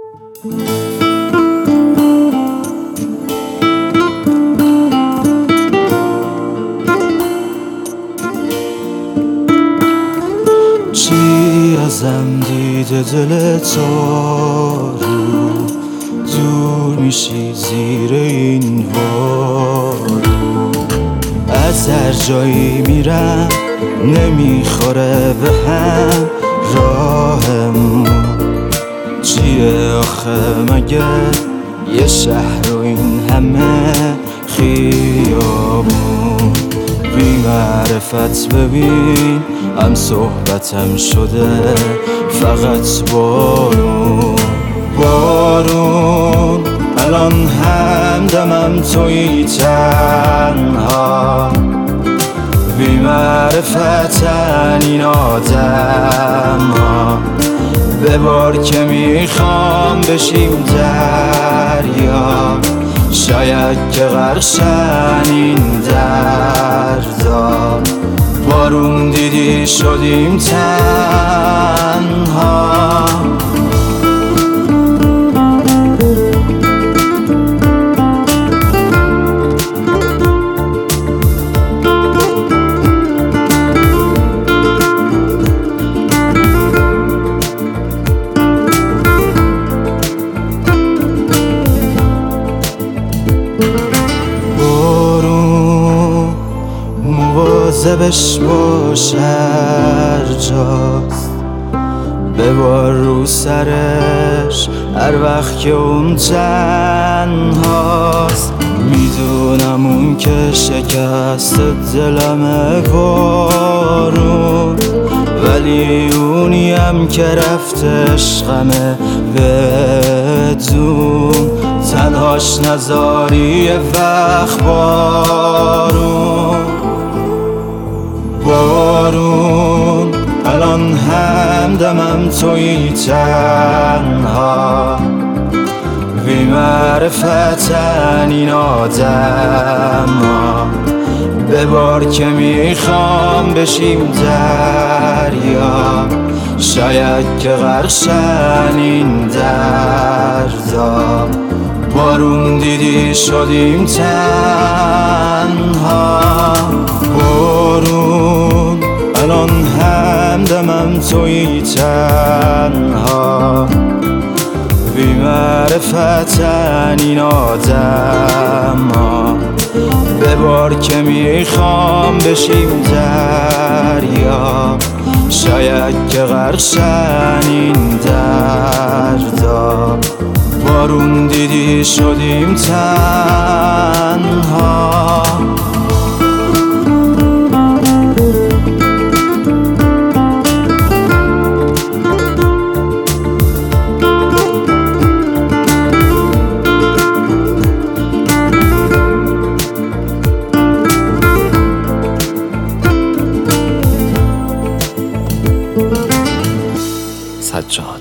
چی ازم دیده دل تو رو دور میشی زیر این بارو، از هر جایی میرم نمیخوره به هم راهمون. چیه آخه مگه یه شهر و این همه خیابون؟ بی معرفت ببین هم صحبتم شده فقط بارون. بارون الان همدمم توی تنها، بی معرفتن این آدم ها. ببار که میخوام بشیم دریا، شاید که غرقشن این دردا. بارون دیدی شدیم تنها. مواظبش باش هر جاست، ببار رو سرش هر وقت که اون تنهاست. میدونم اون که شکست دلمه بارون، ولی اونیم که رفت عشقمه بدون. تنهاش نذاری وقت بارون. بارون الان همدمم توی تنها، بی معرفتن این آدم ها. ببار که میخوام بشیم دریا، شاید که غرقشن این دردا. بارون دیدی شدیم تنها. بارون الان همدمم توی تنها، بی معرفتن این آدم ها. ببار که میخوام بشیم دریا، شاید که غرقشن این دردا. بارون دیدی شدیم تنها. سجاد.